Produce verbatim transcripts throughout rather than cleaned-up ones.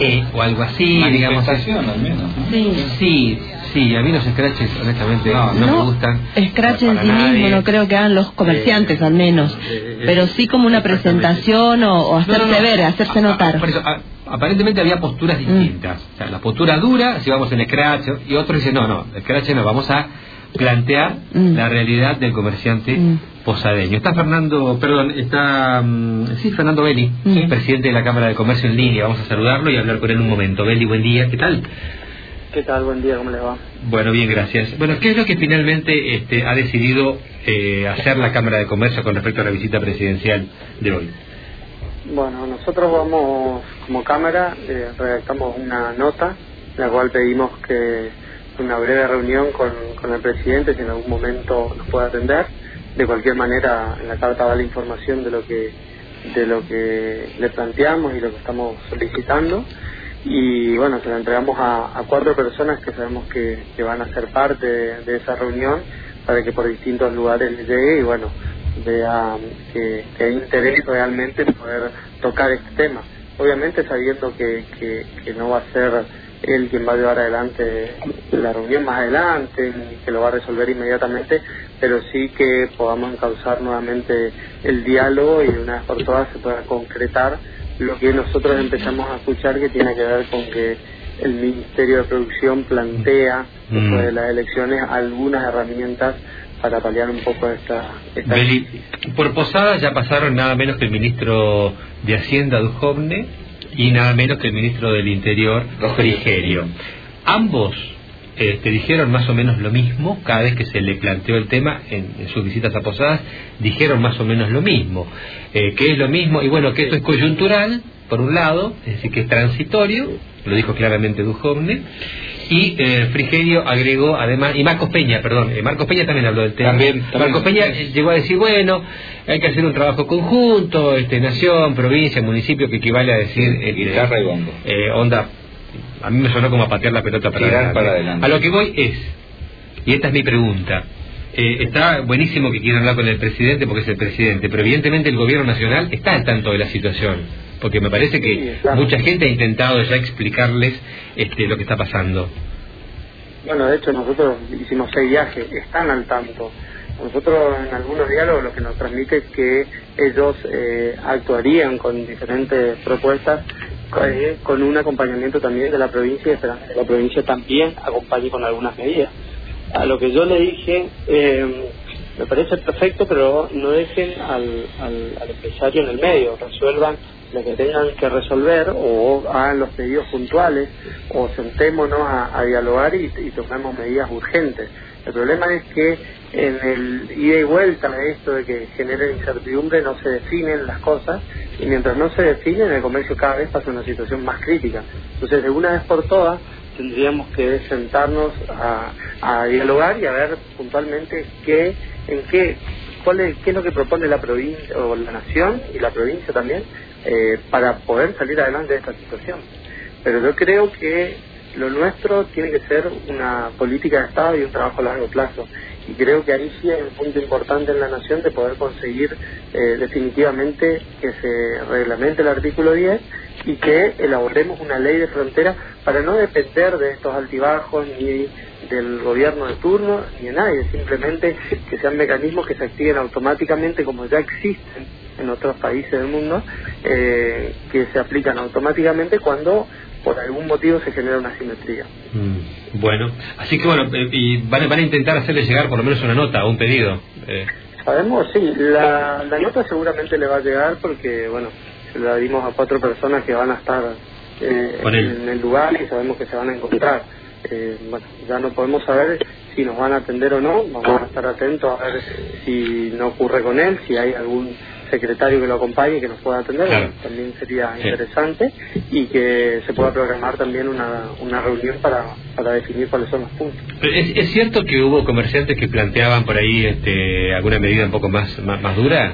eh, o algo así, digamos. Al menos, ¿no? Sí. Sí, sí, a mí los scratches honestamente no, no, no me gustan. Scratch en para sí nadie. mismo no creo que hagan los comerciantes Eh, al menos, eh, pero sí como una presentación o, o hacerse No, no, no. ver, hacerse A- a- notar. Por eso, a- aparentemente había posturas distintas. O sea, la postura dura, si vamos en Scratch, y otros dicen, no, no, Scratch no, vamos a plantear Mm. la realidad del comerciante Mm. posadeño. Está Fernando, perdón, está, mm, sí, Fernando Belli, Mm. presidente de la Cámara de Comercio en línea. Vamos a saludarlo y hablar con él un momento. Belli, buen día, ¿qué tal? ¿Qué tal? Buen día, ¿cómo le va? Bueno, bien, gracias. Bueno, ¿qué es lo que finalmente este, ha decidido eh, hacer la Cámara de Comercio con respecto a la visita presidencial de hoy? Bueno, nosotros vamos, como Cámara, eh, redactamos una nota, en la cual pedimos que una breve reunión con, con el presidente, si en algún momento nos puede atender. De cualquier manera, en la carta va la información de lo que de lo que le planteamos y lo que estamos solicitando. Y bueno, se la entregamos a, a cuatro personas que sabemos que, que van a ser parte de, de esa reunión, para que por distintos lugares les llegue y bueno, vea que, que hay interés realmente en poder tocar este tema. Obviamente sabiendo que, que, que no va a ser él quien va a llevar adelante la reunión más adelante, ni que lo va a resolver inmediatamente, pero sí que podamos encauzar nuevamente el diálogo y de una vez por todas se pueda concretar lo que nosotros empezamos a escuchar, que tiene que ver con que el Ministerio de Producción plantea, Mm. después de las elecciones, algunas herramientas para paliar un poco esta, esta Beli, crisis. por Posada ya pasaron nada menos que el ministro de Hacienda, Duhovne, y nada menos que el ministro del Interior, Frigerio. Ambos este, dijeron más o menos lo mismo cada vez que se le planteó el tema en, en sus visitas a Posadas, dijeron más o menos lo mismo, eh, que es lo mismo, y bueno, que esto es coyuntural, por un lado, es decir, que es transitorio, lo dijo claramente Duhovne, y eh, Frigerio agregó además, y Marcos Peña, perdón, eh, Marcos Peña también habló del tema. También, también. Marcos Peña eh, llegó a decir, bueno, hay que hacer un trabajo conjunto, este, nación, provincia, municipio, que equivale a decir este, Guitarra y bombo. eh, onda, a mí me sonó como a patear la pelota para Tirar adelante. para adelante. A lo que voy es, y esta es mi pregunta, eh, está buenísimo que quieran hablar con el presidente porque es el presidente, pero evidentemente el gobierno nacional está al tanto de la situación, porque me parece que Sí, claro. mucha gente ha intentado ya explicarles este, lo que está pasando. Bueno, de hecho nosotros hicimos seis viajes, están al tanto. Nosotros en algunos diálogos lo que nos transmite es que ellos eh, actuarían con diferentes propuestas, eh, con un acompañamiento también de la provincia, y esperando que la provincia también acompañe con algunas medidas. A lo que yo le dije, eh, me parece perfecto, pero no dejen al, al, al empresario en el medio, resuelvan lo que tengan que resolver o hagan los pedidos puntuales o sentémonos a, a dialogar y, y tomemos medidas urgentes. El problema es que en el ida y vuelta de esto de que genera incertidumbre no se definen las cosas, y mientras no se definen el comercio cada vez pasa una situación más crítica. Entonces de una vez por todas tendríamos que sentarnos a, a dialogar y a ver puntualmente qué, en qué, cuál es, qué es lo que propone la provincia o la nación y la provincia también eh, para poder salir adelante de esta situación. Pero yo creo que lo nuestro tiene que ser una política de Estado y un trabajo a largo plazo, y creo que ahí sí hay un punto importante en la nación de poder conseguir eh, definitivamente que se reglamente el artículo diez y que elaboremos una ley de frontera para no depender de estos altibajos ni del gobierno de turno ni de nadie, simplemente que sean mecanismos que se activen automáticamente como ya existen en otros países del mundo, eh, que se aplican automáticamente cuando por algún motivo se genera una asimetría. Mm, bueno, así que bueno, eh, y van, van a intentar hacerle llegar por lo menos una nota o un pedido. Eh. Sabemos, sí, la, la nota seguramente le va a llegar porque, bueno, se la dimos a cuatro personas que van a estar eh, en el lugar y sabemos que se van a encontrar. Eh, bueno, ya no podemos saber si nos van a atender o no, vamos a estar atentos a ver si no ocurre con él, si hay algún secretario que lo acompañe y que nos pueda atender, claro. Bueno, también sería Sí. interesante, y que se pueda programar también una, una reunión para, para definir cuáles son los puntos. ¿Es, ¿Es cierto que hubo comerciantes que planteaban por ahí este, alguna medida un poco más, más, más dura?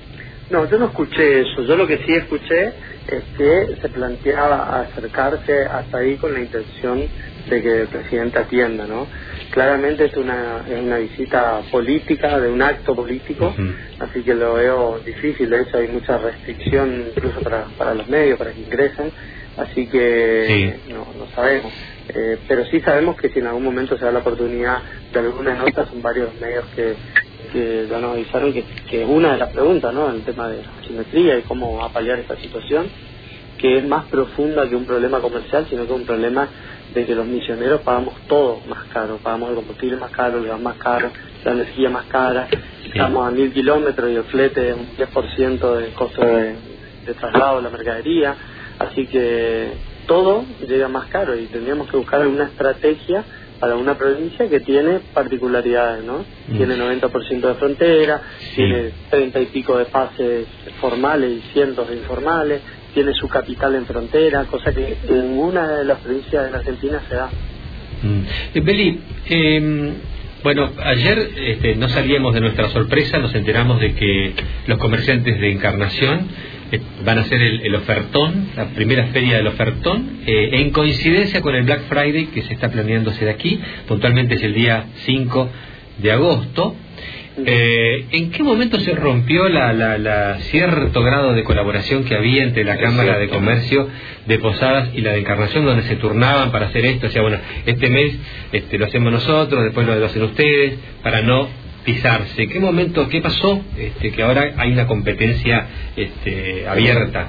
No, yo no escuché eso. Yo lo que sí escuché es que se planteaba acercarse hasta ahí con la intención de que el presidente atienda, ¿no? Claramente es una, es una visita política, de un acto político, uh-huh. Así que lo veo difícil. De hecho hay mucha restricción incluso para, para los medios, para que ingresen, así que sí. no, no sabemos. Eh, pero sí sabemos que si en algún momento se da la oportunidad de alguna nota, son varios medios que, que ya nos avisaron que, que una de las preguntas, ¿no?, el tema de la simetría y cómo va a paliar esta situación, que es más profunda que un problema comercial, sino que un problema de que los misioneros pagamos todo más caro, pagamos el combustible más caro, el gas más caro, la energía más cara, estamos a mil kilómetros y el flete es un diez por ciento del costo de, de traslado de la mercadería, así que todo llega más caro y tendríamos que buscar alguna estrategia para una provincia que tiene particularidades, ¿no? Mm. Tiene noventa por ciento de frontera, sí. tiene treinta y pico de pases formales y cientos de informales, tiene su capital en frontera, cosa que en ninguna de las provincias de la Argentina se da. Mm. Beli, eh, bueno, ayer este, no salíamos de nuestra sorpresa, nos enteramos de que los comerciantes de Encarnación eh, van a hacer el, el ofertón, la primera feria del ofertón, eh, en coincidencia con el Black Friday que se está planeando hacer aquí, puntualmente es el día cinco de agosto. Eh, ¿En qué momento se rompió la, la, la cierto grado de colaboración que había entre la Cámara de Comercio de Posadas y la de Encarnación, donde se turnaban para hacer esto? O sea, bueno, este mes este, lo hacemos nosotros, después lo hacen ustedes, para no pisarse. ¿Qué momento, qué pasó este, que ahora hay una competencia este, abierta?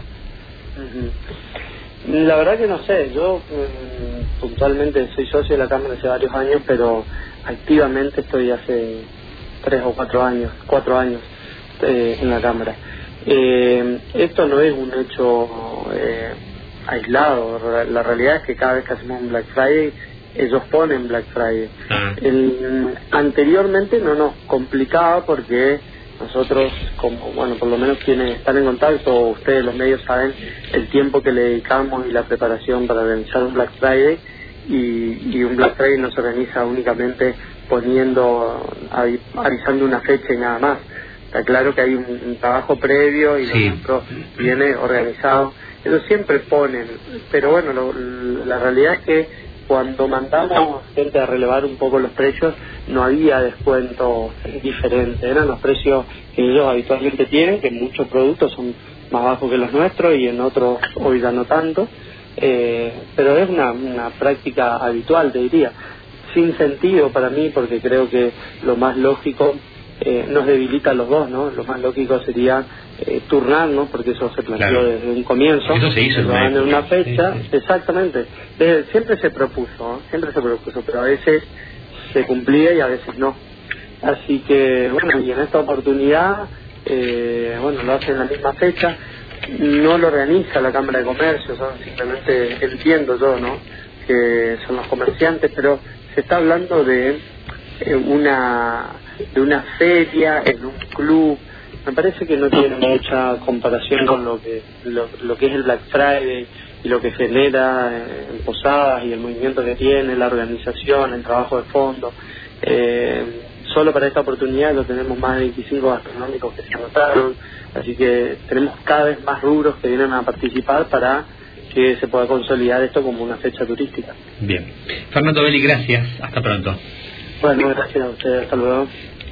La verdad que no sé, yo mm, puntualmente soy socio de la Cámara hace varios años, pero activamente estoy hace tres o cuatro años, cuatro años eh, en la Cámara. Eh, esto no es un hecho eh, aislado, la realidad es que cada vez que hacemos un Black Friday, ellos ponen Black Friday. Ah. El, anteriormente no nos complicaba porque nosotros, como bueno, por lo menos quienes están en contacto, ustedes los medios saben el tiempo que le dedicamos y la preparación para organizar un Black Friday, y, y un Black Friday no se organiza únicamente poniendo, avisando una fecha y nada más. Está claro que hay un, un trabajo previo y sí. Nosotros viene organizado. Ellos siempre ponen, pero bueno, lo, la realidad es que cuando mandamos gente a relevar un poco los precios, no había descuentos diferentes, eran los precios que ellos habitualmente tienen, que en muchos productos son más bajos que los nuestros y en otros hoy ya no tanto, eh, pero es una, una práctica habitual, te diría, sin sentido para mí, porque creo que lo más lógico eh, nos debilita a los dos, ¿no? Lo más lógico sería eh, turnarnos, porque eso se planteó claro. desde un comienzo. Eso se hizo en una fecha, sí, sí. exactamente. Desde, siempre se propuso, ¿no? siempre se propuso, pero a veces se cumplía y a veces no. Así que, bueno, y en esta oportunidad, eh, bueno, lo hace en la misma fecha, no lo organiza la Cámara de Comercio, son simplemente, entiendo yo, ¿no?, que son los comerciantes, pero se está hablando de eh, una de una feria en un club. Me parece que no tiene mucha comparación con lo que lo, lo que es el Black Friday y lo que genera en Posadas y el movimiento que tiene, la organización, el trabajo de fondo. Eh, solo para esta oportunidad lo tenemos más de veinticinco gastronómicos que se anotaron, así que tenemos cada vez más rubros que vienen a participar para que se pueda consolidar esto como una fecha turística. Bien. Fernando Belli, gracias. Hasta pronto. Bueno, gracias a ustedes. Hasta luego.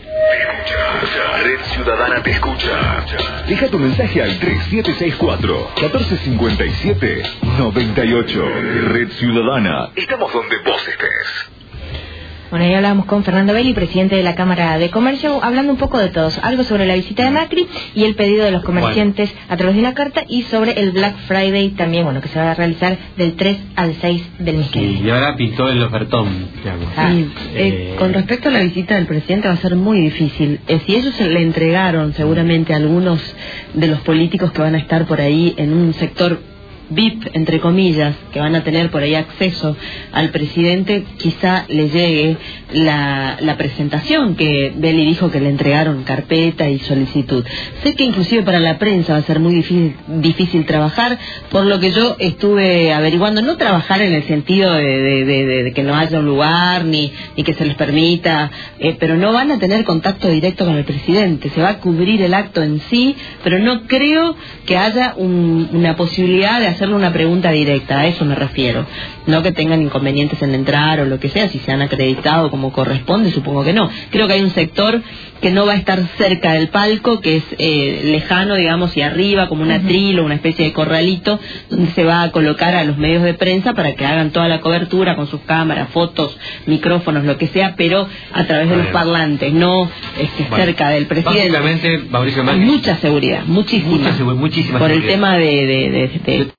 Red Ciudadana te escucha. Deja tu mensaje al tres siete seis cuatro, uno cuatro cinco siete, nueve ocho. Red Ciudadana. Estamos donde vos estés. Bueno, ahí hablábamos con Fernando Belli, presidente de la Cámara de Comercio, hablando un poco de todos, algo sobre la visita de Macri y el pedido de los comerciantes bueno. a través de una carta, y sobre el Black Friday también, bueno, que se va a realizar del tres al seis del mes que viene. Sí, y ahora pintó el ofertón, digamos. Ah, sí, eh, eh... Con respecto a la visita del presidente va a ser muy difícil. Eh, si ellos le entregaron seguramente a algunos de los políticos que van a estar por ahí en un sector V I P, entre comillas, que van a tener por ahí acceso al presidente, quizá le llegue la, la presentación que Belli dijo que le entregaron carpeta y solicitud. Sé que inclusive para la prensa va a ser muy difícil, difícil trabajar, por lo que yo estuve averiguando, no trabajar en el sentido de, de, de, de que no haya un lugar ni, ni que se les permita, eh, pero no van a tener contacto directo con el presidente, se va a cubrir el acto en sí, pero no creo que haya un, una posibilidad de hacer hacerle una pregunta directa, a eso me refiero. No que tengan inconvenientes en entrar o lo que sea, si se han acreditado como corresponde, supongo que no. Creo que hay un sector que no va a estar cerca del palco, que es eh, lejano, digamos, y arriba, como una trilo, una especie de corralito, donde se va a colocar a los medios de prensa para que hagan toda la cobertura con sus cámaras, fotos, micrófonos, lo que sea, pero a través de los parlantes, no este, bueno, cerca del presidente. Básicamente, Mauricio Macri, mucha seguridad, muchísima. Mucha, muchísima por seguridad. el tema de... de, de, de